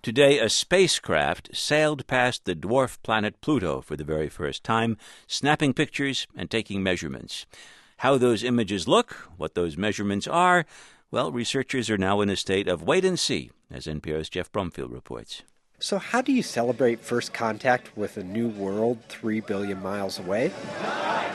Today, a spacecraft sailed past the dwarf planet Pluto for the very first time, snapping pictures and taking measurements. How those images look, what those measurements are, well, researchers are now in a state of wait and see, as NPR's Jeff Brumfield reports. So how do you celebrate first contact with a new world 3 billion miles away? 9,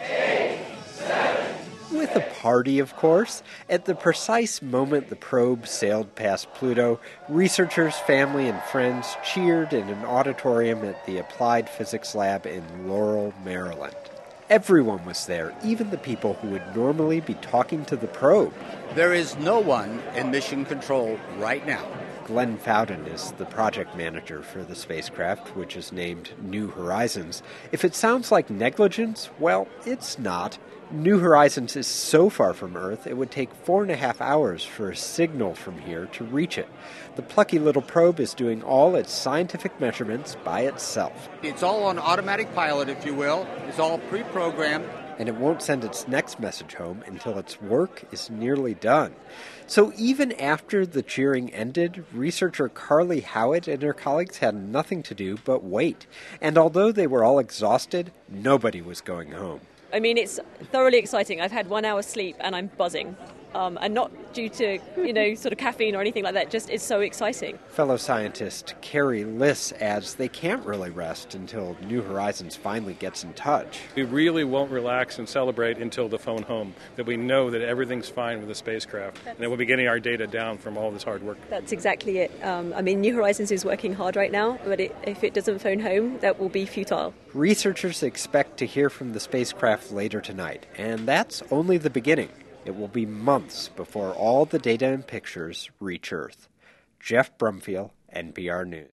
8, 7. With a party, of course. At the precise moment the probe sailed past Pluto, researchers, family, and friends cheered in an auditorium at the Applied Physics Lab in Laurel, Maryland. Everyone was there, even the people who would normally be talking to the probe. There is no one in mission control right now. Glenn Fowden is the project manager for the spacecraft, which is named New Horizons. If it sounds like negligence, well, it's not. New Horizons is so far from Earth, it would take 4.5 hours for a signal from here to reach it. The plucky little probe is doing all its scientific measurements by itself. It's all on automatic pilot, if you will. It's all pre-programmed. And it won't send its next message home until its work is nearly done. So even after the cheering ended, researcher Carly Howitt and her colleagues had nothing to do but wait. And although they were all exhausted, nobody was going home. I mean, it's thoroughly exciting. I've had 1 hour sleep and I'm buzzing. And not due to, sort of caffeine or anything like that. Just it's so exciting. Fellow scientist Carrie Liss adds they can't really rest until New Horizons finally gets in touch. We really won't relax and celebrate until the phone home, that we know that everything's fine with the spacecraft and that we'll be getting our data down from all this hard work. That's exactly it. New Horizons is working hard right now, but if it doesn't phone home, that will be futile. Researchers expect to hear from the spacecraft later tonight, and that's only the beginning. It will be months before all the data and pictures reach Earth. Jeff Brumfield, NPR News.